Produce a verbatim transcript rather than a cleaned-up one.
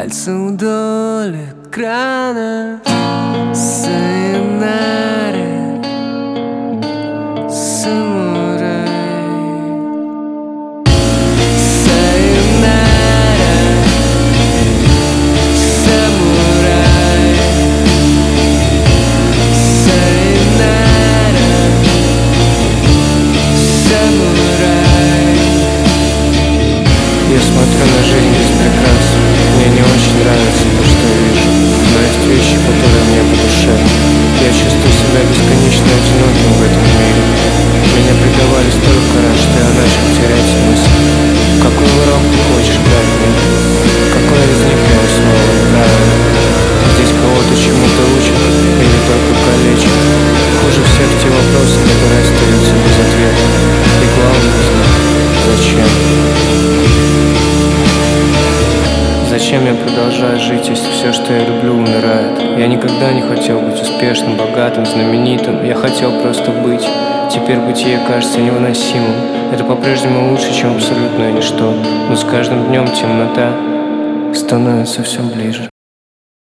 Пальцы вдоль экрана, сайонара, самурай. Сайонара, самурай. Сайонара, самурай. Я смотрю на жизнь без прикрас. Мне не очень нравится то, что я вижу, но есть вещи, которые мне по душе. Я чувствую себя бесконечно одиноким в этом мире. Меня предавали столько раз, что я начал терять смысл. Какой урок ты хочешь дать мне? Какой из них я усвоил правильно? Здесь кого-то чему-то учат или только калечат? Хуже всех те вопросы, которые остаются без ответа. И главное из них — зачем? Зачем я продолжаю жить, если все, что я люблю, умирает? Я никогда не хотел быть успешным, богатым, знаменитым. Я хотел просто быть. Теперь бытие кажется невыносимым. Это по-прежнему лучше, чем абсолютное ничто. Но с каждым днем темнота становится все ближе.